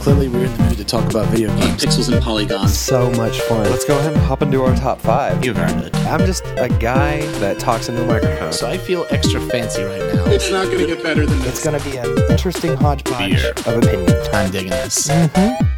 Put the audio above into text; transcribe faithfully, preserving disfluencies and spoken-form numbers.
Clearly, we're in the mood to talk about video games. Pixels and polygons. So much fun. Let's go ahead and hop into our top five. You've earned it. I'm just a guy that talks into a microphone. So I feel extra fancy right now. It's not going to get better than this. It's going to be an interesting hodgepodge Beer. of opinions. I'm digging this. Mm-hmm.